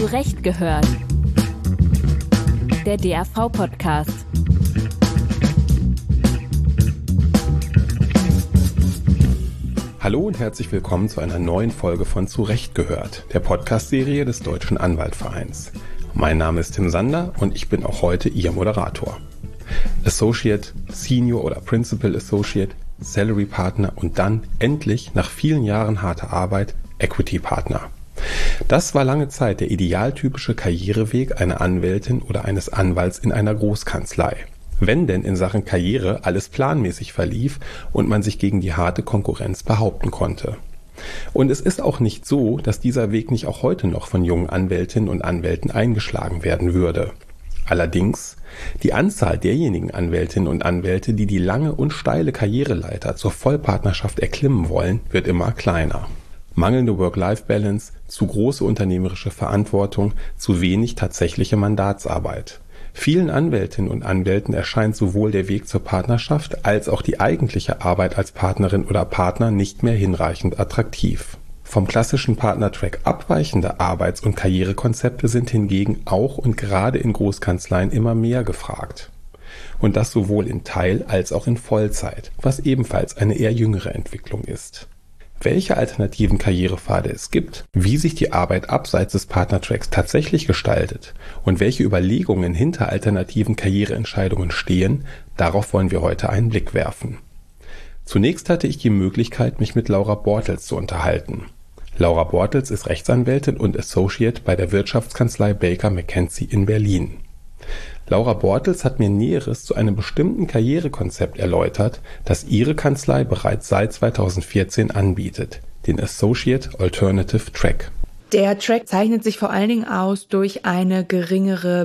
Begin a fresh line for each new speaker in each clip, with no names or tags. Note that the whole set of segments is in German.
Zurecht gehört. Der DAV-Podcast.
Hallo und herzlich willkommen zu einer neuen Folge von Zurecht gehört, der Podcast-Serie des Deutschen Anwaltvereins. Mein Name ist Tim Sander und ich bin auch heute Ihr Moderator. Associate, Senior oder Principal Associate, Salary Partner und dann endlich nach vielen Jahren harter Arbeit Equity Partner. Das war lange Zeit der idealtypische Karriereweg einer Anwältin oder eines Anwalts in einer Großkanzlei. Wenn denn in Sachen Karriere alles planmäßig verlief und man sich gegen die harte Konkurrenz behaupten konnte. Und es ist auch nicht so, dass dieser Weg nicht auch heute noch von jungen Anwältinnen und Anwälten eingeschlagen werden würde. Allerdings, die Anzahl derjenigen Anwältinnen und Anwälte, die die lange und steile Karriereleiter zur Vollpartnerschaft erklimmen wollen, wird immer kleiner. Mangelnde Work-Life-Balance, zu große unternehmerische Verantwortung, zu wenig tatsächliche Mandatsarbeit. Vielen Anwältinnen und Anwälten erscheint sowohl der Weg zur Partnerschaft als auch die eigentliche Arbeit als Partnerin oder Partner nicht mehr hinreichend attraktiv. Vom klassischen Partnertrack abweichende Arbeits- und Karrierekonzepte sind hingegen auch und gerade in Großkanzleien immer mehr gefragt. Und das sowohl in Teil- als auch in Vollzeit, was ebenfalls eine eher jüngere Entwicklung ist. Welche alternativen Karrierepfade es gibt, wie sich die Arbeit abseits des Partnertracks tatsächlich gestaltet und welche Überlegungen hinter alternativen Karriereentscheidungen stehen, darauf wollen wir heute einen Blick werfen. Zunächst hatte ich die Möglichkeit, mich mit Laura Bortels zu unterhalten. Laura Bortels ist Rechtsanwältin und Associate bei der Wirtschaftskanzlei Baker McKenzie in Berlin. Laura Bortels hat mir Näheres zu einem bestimmten Karrierekonzept erläutert, das ihre Kanzlei bereits seit 2014 anbietet, den Associate Alternative Track.
Der Track zeichnet sich vor allen Dingen aus durch eine geringere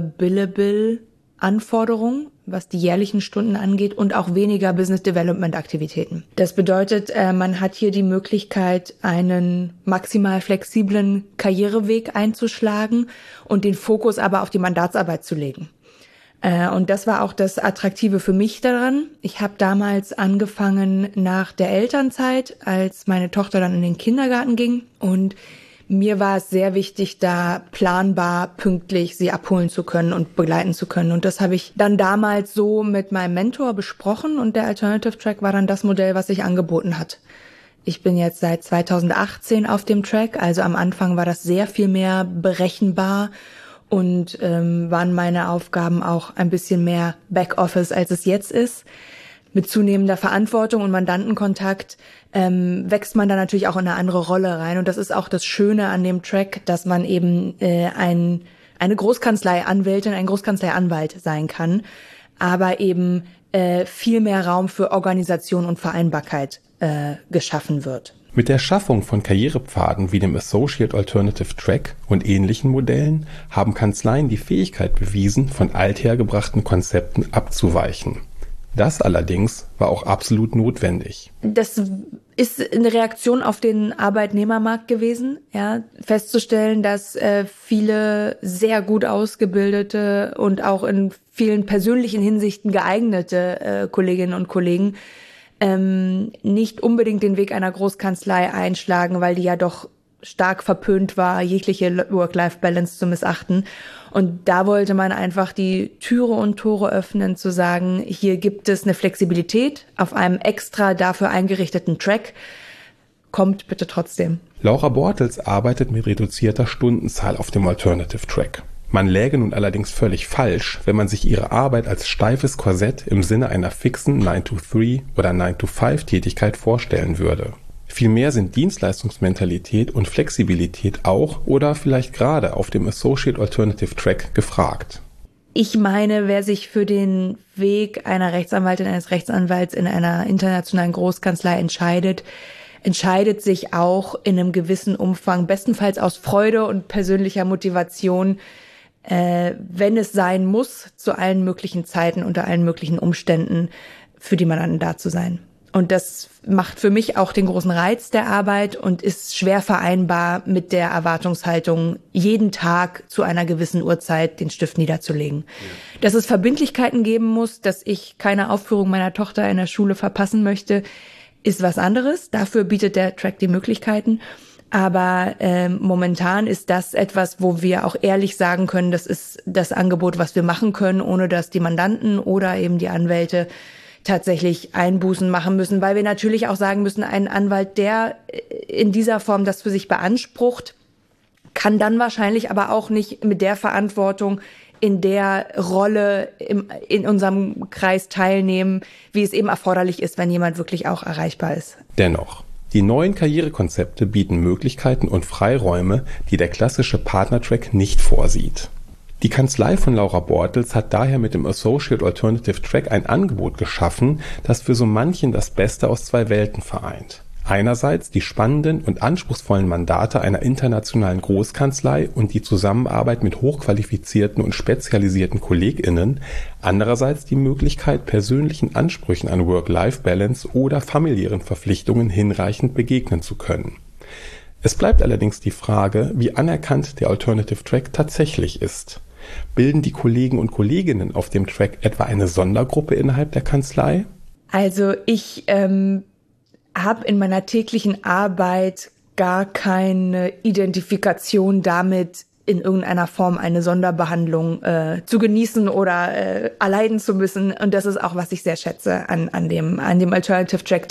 Billable-Anforderung, was die jährlichen Stunden angeht, und auch weniger Business-Development-Aktivitäten. Das bedeutet, man hat hier die Möglichkeit, einen maximal flexiblen Karriereweg einzuschlagen und den Fokus aber auf die Mandatsarbeit zu legen. Und das war auch das Attraktive für mich daran. Ich habe damals angefangen nach der Elternzeit, als meine Tochter dann in den Kindergarten ging. Und mir war es sehr wichtig, da planbar, pünktlich sie abholen zu können und begleiten zu können. Und das habe ich dann damals so mit meinem Mentor besprochen. Und der Alternative Track war dann das Modell, was sich angeboten hat. Ich bin jetzt seit 2018 auf dem Track. Also am Anfang war das sehr viel mehr berechenbar. Und waren meine Aufgaben auch ein bisschen mehr Backoffice, als es jetzt ist. Mit zunehmender Verantwortung und Mandantenkontakt wächst man da natürlich auch in eine andere Rolle rein. Und das ist auch das Schöne an dem Track, dass man eben eine Großkanzlei-Anwältin, ein Großkanzlei-Anwalt sein kann, aber eben viel mehr Raum für Organisation und Vereinbarkeit geschaffen wird.
Mit der Schaffung von Karrierepfaden wie dem Associate Alternative Track und ähnlichen Modellen haben Kanzleien die Fähigkeit bewiesen, von althergebrachten Konzepten abzuweichen. Das allerdings war auch absolut notwendig.
Das ist eine Reaktion auf den Arbeitnehmermarkt gewesen, ja, festzustellen, dass viele sehr gut ausgebildete und auch in vielen persönlichen Hinsichten geeignete Kolleginnen und Kollegen nicht unbedingt den Weg einer Großkanzlei einschlagen, weil die ja doch stark verpönt war, jegliche Work-Life-Balance zu missachten. Und da wollte man einfach die Türe und Tore öffnen, zu sagen, hier gibt es eine Flexibilität auf einem extra dafür eingerichteten Track. Kommt bitte trotzdem.
Laura Bortels arbeitet mit reduzierter Stundenzahl auf dem Alternative Track. Man läge nun allerdings völlig falsch, wenn man sich ihre Arbeit als steifes Korsett im Sinne einer fixen 9-to-3 oder 9-to-5-Tätigkeit vorstellen würde. Vielmehr sind Dienstleistungsmentalität und Flexibilität auch oder vielleicht gerade auf dem Associate Alternative Track gefragt.
Ich meine, wer sich für den Weg einer Rechtsanwältin, eines Rechtsanwalts in einer internationalen Großkanzlei entscheidet sich auch in einem gewissen Umfang, bestenfalls aus Freude und persönlicher Motivation, wenn es sein muss, zu allen möglichen Zeiten, unter allen möglichen Umständen für die Mandanten da zu sein. Und das macht für mich auch den großen Reiz der Arbeit und ist schwer vereinbar mit der Erwartungshaltung, jeden Tag zu einer gewissen Uhrzeit den Stift niederzulegen. Ja. Dass es Verbindlichkeiten geben muss, dass ich keine Aufführung meiner Tochter in der Schule verpassen möchte, ist was anderes. Dafür bietet der Track die Möglichkeiten. Aber momentan ist das etwas, wo wir auch ehrlich sagen können, das ist das Angebot, was wir machen können, ohne dass die Mandanten oder eben die Anwälte tatsächlich Einbußen machen müssen, weil wir natürlich auch sagen müssen, ein Anwalt, der in dieser Form das für sich beansprucht, kann dann wahrscheinlich aber auch nicht mit der Verantwortung in der Rolle in unserem Kreis teilnehmen, wie es eben erforderlich ist, wenn jemand wirklich auch erreichbar ist.
Dennoch, die neuen Karrierekonzepte bieten Möglichkeiten und Freiräume, die der klassische Partnertrack nicht vorsieht. Die Kanzlei von Laura Bortels hat daher mit dem Associate Alternative Track ein Angebot geschaffen, das für so manchen das Beste aus zwei Welten vereint. Einerseits die spannenden und anspruchsvollen Mandate einer internationalen Großkanzlei und die Zusammenarbeit mit hochqualifizierten und spezialisierten KollegInnen, andererseits die Möglichkeit, persönlichen Ansprüchen an Work-Life-Balance oder familiären Verpflichtungen hinreichend begegnen zu können. Es bleibt allerdings die Frage, wie anerkannt der Alternative Track tatsächlich ist. Bilden die Kollegen und Kolleginnen auf dem Track etwa eine Sondergruppe innerhalb der Kanzlei?
Also ich habe in meiner täglichen Arbeit gar keine Identifikation damit, in irgendeiner Form eine Sonderbehandlung zu genießen oder erleiden zu müssen. Und das ist auch, was ich sehr schätze an dem Alternative Track,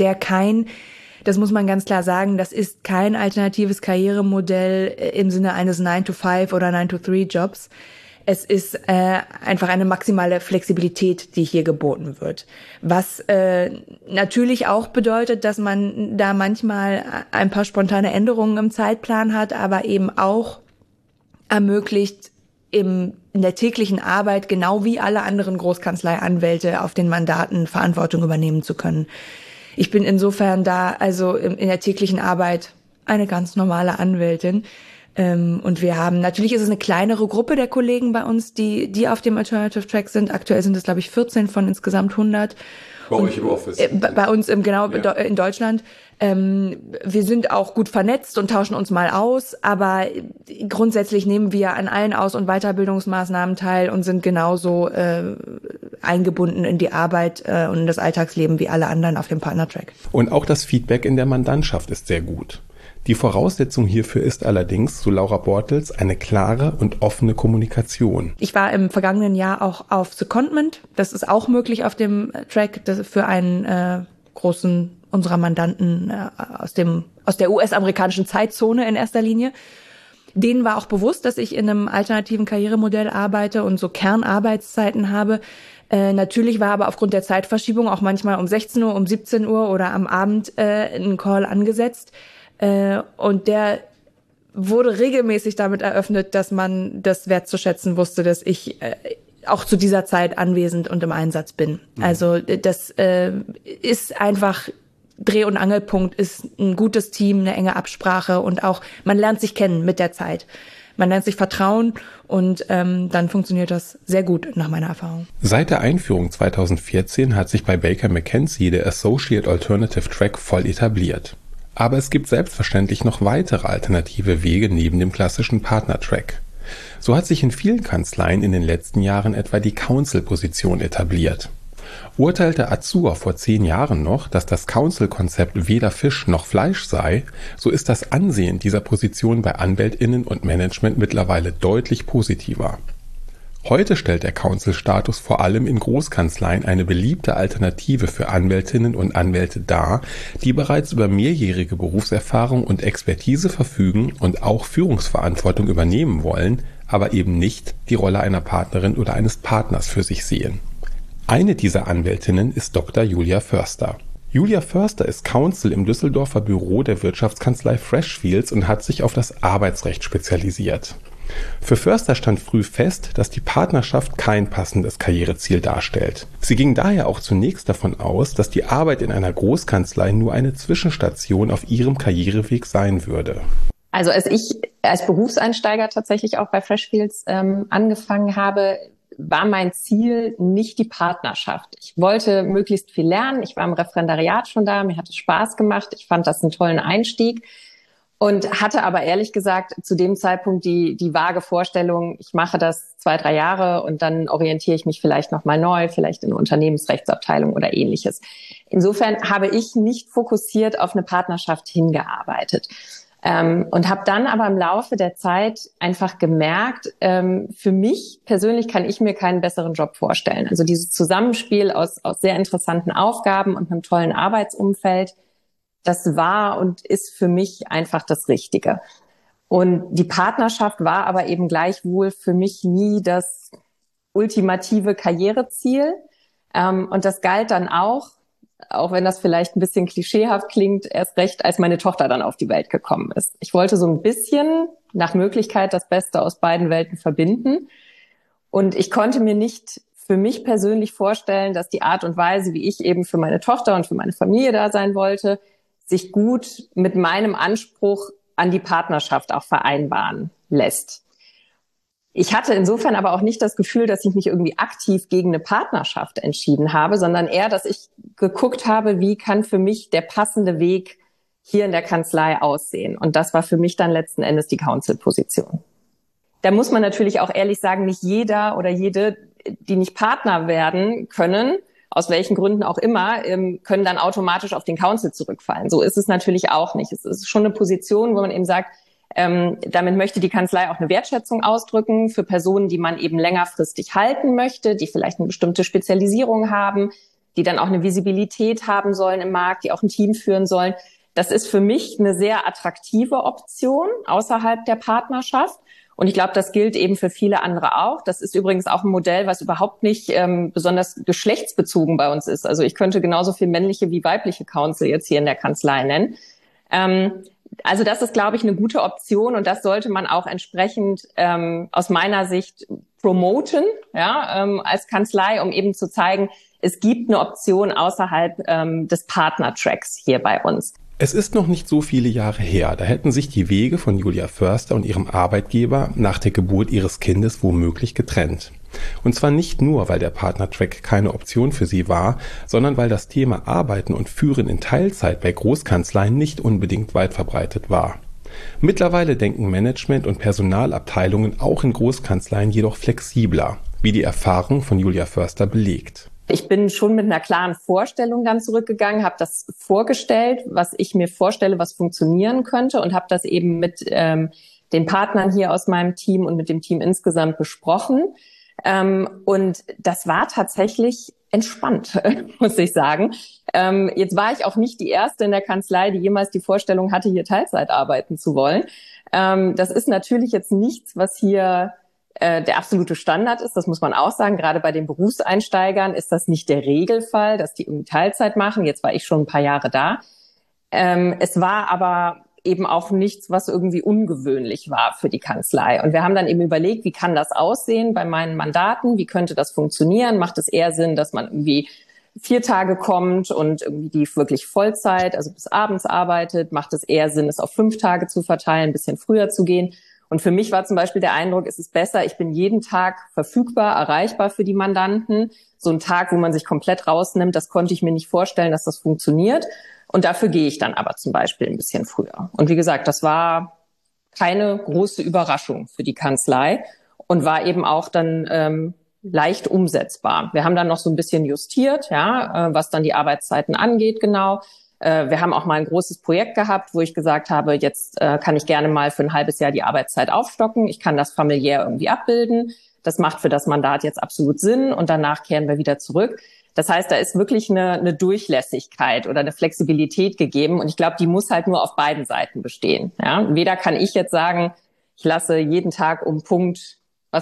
das muss man ganz klar sagen, das ist kein alternatives Karrieremodell im Sinne eines 9-to-5 oder 9-to-3 Jobs. Es ist einfach eine maximale Flexibilität, die hier geboten wird. Was natürlich auch bedeutet, dass man da manchmal ein paar spontane Änderungen im Zeitplan hat, aber eben auch ermöglicht, in der täglichen Arbeit, genau wie alle anderen Großkanzleianwälte, auf den Mandaten Verantwortung übernehmen zu können. Ich bin insofern da also in der täglichen Arbeit eine ganz normale Anwältin. Und wir haben, natürlich ist es eine kleinere Gruppe der Kollegen bei uns, die auf dem Alternative Track sind. Aktuell sind es, glaube ich, 14 von insgesamt 100.
Bei euch im Office?
Bei uns in Deutschland. Wir sind auch gut vernetzt und tauschen uns mal aus, aber grundsätzlich nehmen wir an allen Aus- und Weiterbildungsmaßnahmen teil und sind genauso eingebunden in die Arbeit und in das Alltagsleben wie alle anderen auf dem Partnertrack.
Und auch das Feedback in der Mandantschaft ist sehr gut. Die Voraussetzung hierfür ist allerdings, so Laura Bortels, eine klare und offene Kommunikation.
Ich war im vergangenen Jahr auch auf Secondment. Das ist auch möglich auf dem Track für einen großen unserer Mandanten aus der US-amerikanischen Zeitzone in erster Linie. Denen war auch bewusst, dass ich in einem alternativen Karrieremodell arbeite und so Kernarbeitszeiten habe. Natürlich war aber aufgrund der Zeitverschiebung auch manchmal um 16 Uhr, um 17 Uhr oder am Abend ein Call angesetzt. Und der wurde regelmäßig damit eröffnet, dass man das wertzuschätzen wusste, dass ich auch zu dieser Zeit anwesend und im Einsatz bin. Also das ist einfach Dreh- und Angelpunkt, ist ein gutes Team, eine enge Absprache und auch man lernt sich kennen mit der Zeit. Man lernt sich vertrauen und dann funktioniert das sehr gut nach meiner Erfahrung.
Seit der Einführung 2014 hat sich bei Baker McKenzie der Associate Alternative Track voll etabliert. Aber es gibt selbstverständlich noch weitere alternative Wege neben dem klassischen Partnertrack. So hat sich in vielen Kanzleien in den letzten Jahren etwa die Counsel-Position etabliert. Urteilte Azur vor 10 Jahren noch, dass das Counsel-Konzept weder Fisch noch Fleisch sei, so ist das Ansehen dieser Position bei AnwältInnen und Management mittlerweile deutlich positiver. Heute stellt der Counsel-Status vor allem in Großkanzleien eine beliebte Alternative für Anwältinnen und Anwälte dar, die bereits über mehrjährige Berufserfahrung und Expertise verfügen und auch Führungsverantwortung übernehmen wollen, aber eben nicht die Rolle einer Partnerin oder eines Partners für sich sehen. Eine dieser Anwältinnen ist Dr. Julia Förster. Julia Förster ist Counsel im Düsseldorfer Büro der Wirtschaftskanzlei Freshfields und hat sich auf das Arbeitsrecht spezialisiert. Für Förster stand früh fest, dass die Partnerschaft kein passendes Karriereziel darstellt. Sie ging daher auch zunächst davon aus, dass die Arbeit in einer Großkanzlei nur eine Zwischenstation auf ihrem Karriereweg sein würde.
Also als ich als Berufseinsteiger tatsächlich auch bei Freshfields angefangen habe, war mein Ziel nicht die Partnerschaft. Ich wollte möglichst viel lernen. Ich war im Referendariat schon da, mir hat es Spaß gemacht. Ich fand das einen tollen Einstieg. Und hatte aber ehrlich gesagt zu dem Zeitpunkt die vage Vorstellung, ich mache das 2-3 Jahre und dann orientiere ich mich vielleicht nochmal neu, vielleicht in eine Unternehmensrechtsabteilung oder ähnliches. Insofern habe ich nicht fokussiert auf eine Partnerschaft hingearbeitet. Und habe dann aber im Laufe der Zeit einfach gemerkt, für mich persönlich kann ich mir keinen besseren Job vorstellen. Also dieses Zusammenspiel aus sehr interessanten Aufgaben und einem tollen Arbeitsumfeld, das war und ist für mich einfach das Richtige. Und die Partnerschaft war aber eben gleichwohl für mich nie das ultimative Karriereziel. Und das galt dann auch wenn das vielleicht ein bisschen klischeehaft klingt, erst recht, als meine Tochter dann auf die Welt gekommen ist. Ich wollte so ein bisschen nach Möglichkeit das Beste aus beiden Welten verbinden. Und ich konnte mir nicht für mich persönlich vorstellen, dass die Art und Weise, wie ich eben für meine Tochter und für meine Familie da sein wollte, sich gut mit meinem Anspruch an die Partnerschaft auch vereinbaren lässt. Ich hatte insofern aber auch nicht das Gefühl, dass ich mich irgendwie aktiv gegen eine Partnerschaft entschieden habe, sondern eher, dass ich geguckt habe, wie kann für mich der passende Weg hier in der Kanzlei aussehen. Und das war für mich dann letzten Endes die Counsel-Position. Da muss man natürlich auch ehrlich sagen, nicht jeder oder jede, die nicht Partner werden können, aus welchen Gründen auch immer, können dann automatisch auf den Counsel zurückfallen. So ist es natürlich auch nicht. Es ist schon eine Position, wo man eben sagt, damit möchte die Kanzlei auch eine Wertschätzung ausdrücken für Personen, die man eben längerfristig halten möchte, die vielleicht eine bestimmte Spezialisierung haben, die dann auch eine Visibilität haben sollen im Markt, die auch ein Team führen sollen. Das ist für mich eine sehr attraktive Option außerhalb der Partnerschaft. Und ich glaube, das gilt eben für viele andere auch. Das ist übrigens auch ein Modell, was überhaupt nicht besonders geschlechtsbezogen bei uns ist. Also ich könnte genauso viel männliche wie weibliche Counsel jetzt hier in der Kanzlei nennen. Also das ist, glaube ich, eine gute Option und das sollte man auch entsprechend aus meiner Sicht promoten, als Kanzlei, um eben zu zeigen, es gibt eine Option außerhalb des Partnertracks hier bei uns.
Es ist noch nicht so viele Jahre her, da hätten sich die Wege von Julia Förster und ihrem Arbeitgeber nach der Geburt ihres Kindes womöglich getrennt. Und zwar nicht nur, weil der Partnertrack keine Option für sie war, sondern weil das Thema Arbeiten und Führen in Teilzeit bei Großkanzleien nicht unbedingt weit verbreitet war. Mittlerweile denken Management- und Personalabteilungen auch in Großkanzleien jedoch flexibler, wie die Erfahrung von Julia Förster belegt.
Ich bin schon mit einer klaren Vorstellung dann zurückgegangen, habe das vorgestellt, was ich mir vorstelle, was funktionieren könnte und habe das eben mit den Partnern hier aus meinem Team und mit dem Team insgesamt besprochen. Und das war tatsächlich entspannt, muss ich sagen. Jetzt war ich auch nicht die Erste in der Kanzlei, die jemals die Vorstellung hatte, hier Teilzeit arbeiten zu wollen. Das ist natürlich jetzt nichts, was hier der absolute Standard ist, das muss man auch sagen. Gerade bei den Berufseinsteigern ist das nicht der Regelfall, dass die irgendwie Teilzeit machen. Jetzt war ich schon ein paar Jahre da. Es war aber eben auch nichts, was irgendwie ungewöhnlich war für die Kanzlei. Und wir haben dann eben überlegt, wie kann das aussehen bei meinen Mandaten? Wie könnte das funktionieren? Macht es eher Sinn, dass man irgendwie 4 Tage kommt und irgendwie die wirklich Vollzeit, also bis abends arbeitet? Macht es eher Sinn, es auf 5 Tage zu verteilen, ein bisschen früher zu gehen? Und für mich war zum Beispiel der Eindruck, es ist besser, ich bin jeden Tag verfügbar, erreichbar für die Mandanten. So ein Tag, wo man sich komplett rausnimmt, das konnte ich mir nicht vorstellen, dass das funktioniert. Und dafür gehe ich dann aber zum Beispiel ein bisschen früher. Und wie gesagt, das war keine große Überraschung für die Kanzlei und war eben auch dann leicht umsetzbar. Wir haben dann noch so ein bisschen justiert, was dann die Arbeitszeiten angeht, genau. Wir haben auch mal ein großes Projekt gehabt, wo ich gesagt habe, jetzt kann ich gerne mal für ein halbes Jahr die Arbeitszeit aufstocken. Ich kann das familiär irgendwie abbilden. Das macht für das Mandat jetzt absolut Sinn und danach kehren wir wieder zurück. Das heißt, da ist wirklich eine Durchlässigkeit oder eine Flexibilität gegeben und ich glaube, die muss halt nur auf beiden Seiten bestehen. Ja? Weder kann ich jetzt sagen, ich lasse jeden Tag um Punkt,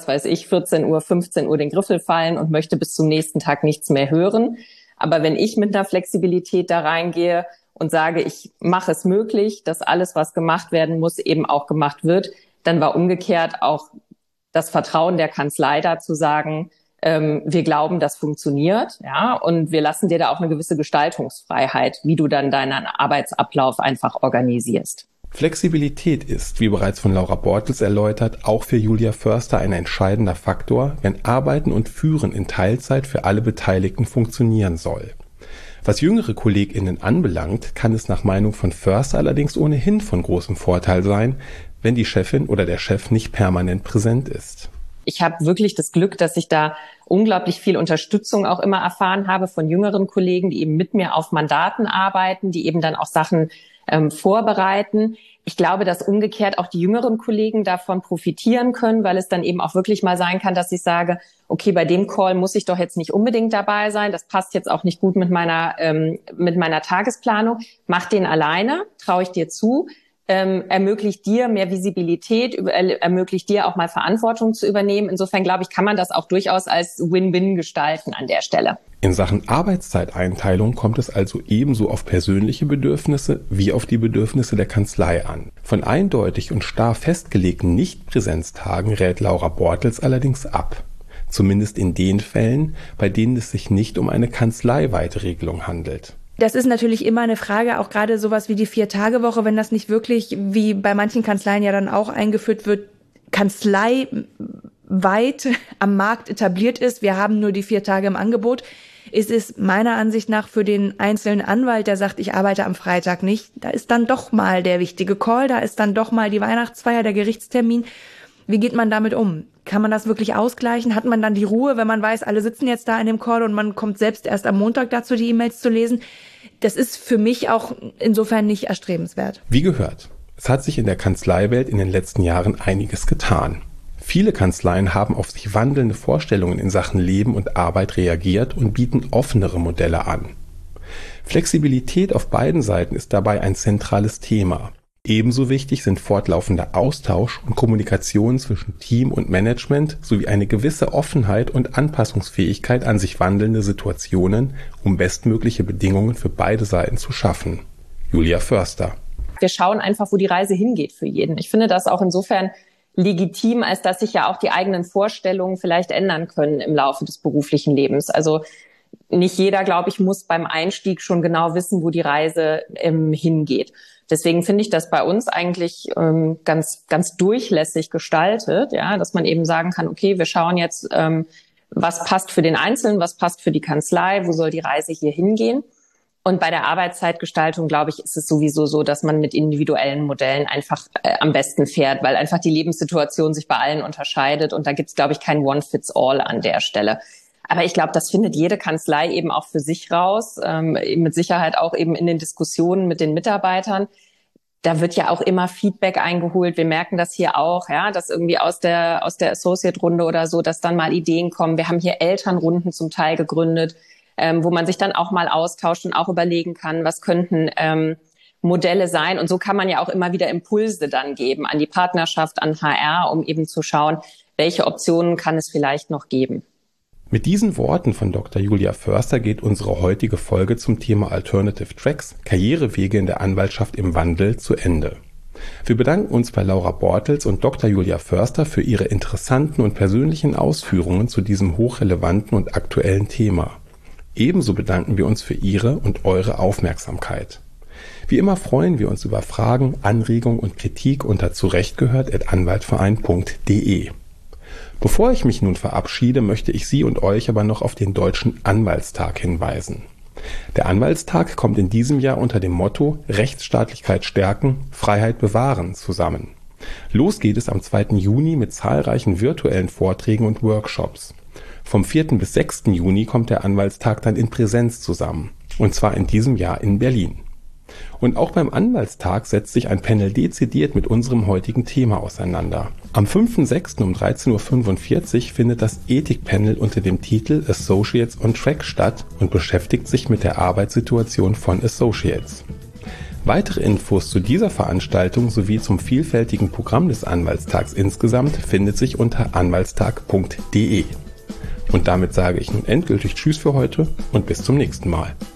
14 Uhr, 15 Uhr den Griffel fallen und möchte bis zum nächsten Tag nichts mehr hören. Aber wenn ich mit einer Flexibilität da reingehe und sage, ich mache es möglich, dass alles, was gemacht werden muss, eben auch gemacht wird, dann war umgekehrt auch das Vertrauen der Kanzlei da zu sagen, wir glauben, das funktioniert, und wir lassen dir da auch eine gewisse Gestaltungsfreiheit, wie du dann deinen Arbeitsablauf einfach organisierst.
Flexibilität ist, wie bereits von Laura Bortels erläutert, auch für Julia Förster ein entscheidender Faktor, wenn Arbeiten und Führen in Teilzeit für alle Beteiligten funktionieren soll. Was jüngere KollegInnen anbelangt, kann es nach Meinung von Förster allerdings ohnehin von großem Vorteil sein, wenn die Chefin oder der Chef nicht permanent präsent ist.
Ich habe wirklich das Glück, dass ich da unglaublich viel Unterstützung auch immer erfahren habe von jüngeren Kollegen, die eben mit mir auf Mandaten arbeiten, die eben dann auch Sachen vorbereiten. Ich glaube, dass umgekehrt auch die jüngeren Kollegen davon profitieren können, weil es dann eben auch wirklich mal sein kann, dass ich sage, okay, bei dem Call muss ich doch jetzt nicht unbedingt dabei sein. Das passt jetzt auch nicht gut mit meiner Tagesplanung. Mach den alleine, traue ich dir zu. Ermöglicht dir mehr Visibilität, ermöglicht dir auch mal Verantwortung zu übernehmen. Insofern, glaube ich, kann man das auch durchaus als Win-Win gestalten an der Stelle.
In Sachen Arbeitszeiteinteilung kommt es also ebenso auf persönliche Bedürfnisse wie auf die Bedürfnisse der Kanzlei an. Von eindeutig und starr festgelegten Nichtpräsenztagen rät Laura Bortels allerdings ab. Zumindest in den Fällen, bei denen es sich nicht um eine kanzleiweite Regelung handelt.
Das ist natürlich immer eine Frage, auch gerade sowas wie die 4-Tage-Woche, wenn das nicht wirklich, wie bei manchen Kanzleien ja dann auch eingeführt wird, kanzleiweit am Markt etabliert ist. Wir haben nur die 4 Tage im Angebot. Es ist meiner Ansicht nach für den einzelnen Anwalt, der sagt, ich arbeite am Freitag nicht, da ist dann doch mal der wichtige Call, da ist dann doch mal die Weihnachtsfeier, der Gerichtstermin. Wie geht man damit um? Kann man das wirklich ausgleichen? Hat man dann die Ruhe, wenn man weiß, alle sitzen jetzt da in dem Call und man kommt selbst erst am Montag dazu, die E-Mails zu lesen? Das ist für mich auch insofern nicht erstrebenswert.
Wie gehört, es hat sich in der Kanzleiwelt in den letzten Jahren einiges getan. Viele Kanzleien haben auf sich wandelnde Vorstellungen in Sachen Leben und Arbeit reagiert und bieten offenere Modelle an. Flexibilität auf beiden Seiten ist dabei ein zentrales Thema. Ebenso wichtig sind fortlaufender Austausch und Kommunikation zwischen Team und Management sowie eine gewisse Offenheit und Anpassungsfähigkeit an sich wandelnde Situationen, um bestmögliche Bedingungen für beide Seiten zu schaffen. Julia Förster.
Wir schauen einfach, wo die Reise hingeht für jeden. Ich finde das auch insofern legitim, als dass sich ja auch die eigenen Vorstellungen vielleicht ändern können im Laufe des beruflichen Lebens. Also nicht jeder, glaube ich, muss beim Einstieg schon genau wissen, wo die Reise hingeht. Deswegen finde ich das bei uns eigentlich ganz, ganz durchlässig gestaltet, ja, dass man eben sagen kann, okay, wir schauen jetzt, was passt für den Einzelnen, was passt für die Kanzlei, wo soll die Reise hier hingehen. Und bei der Arbeitszeitgestaltung, glaube ich, ist es sowieso so, dass man mit individuellen Modellen einfach am besten fährt, weil einfach die Lebenssituation sich bei allen unterscheidet. Und da gibt es, glaube ich, kein One-Fits-All an der Stelle. Aber ich glaube, das findet jede Kanzlei eben auch für sich raus, mit Sicherheit auch eben in den Diskussionen mit den Mitarbeitern. Da wird ja auch immer Feedback eingeholt. Wir merken das hier auch, ja, dass irgendwie aus der Associate-Runde oder so, dass dann mal Ideen kommen. Wir haben hier Elternrunden zum Teil gegründet, wo man sich dann auch mal austauscht und auch überlegen kann, was könnten Modelle sein. Und so kann man ja auch immer wieder Impulse dann geben an die Partnerschaft, an HR, um eben zu schauen, welche Optionen kann es vielleicht noch geben.
Mit diesen Worten von Dr. Julia Förster geht unsere heutige Folge zum Thema Alternative Tracks, Karrierewege in der Anwaltschaft im Wandel, zu Ende. Wir bedanken uns bei Laura Bortels und Dr. Julia Förster für ihre interessanten und persönlichen Ausführungen zu diesem hochrelevanten und aktuellen Thema. Ebenso bedanken wir uns für Ihre und eure Aufmerksamkeit. Wie immer freuen wir uns über Fragen, Anregungen und Kritik unter zurechtgehört@anwaltverein.de. Bevor ich mich nun verabschiede, möchte ich Sie und euch aber noch auf den Deutschen Anwaltstag hinweisen. Der Anwaltstag kommt in diesem Jahr unter dem Motto Rechtsstaatlichkeit stärken, Freiheit bewahren zusammen. Los geht es am 2. Juni mit zahlreichen virtuellen Vorträgen und Workshops. Vom 4. bis 6. Juni kommt der Anwaltstag dann in Präsenz zusammen, und zwar in diesem Jahr in Berlin. Und auch beim Anwaltstag setzt sich ein Panel dezidiert mit unserem heutigen Thema auseinander. Am 5.6. um 13.45 Uhr findet das Ethikpanel unter dem Titel Associates on Track statt und beschäftigt sich mit der Arbeitssituation von Associates. Weitere Infos zu dieser Veranstaltung sowie zum vielfältigen Programm des Anwaltstags insgesamt findet sich unter anwaltstag.de. Und damit sage ich nun endgültig Tschüss für heute und bis zum nächsten Mal.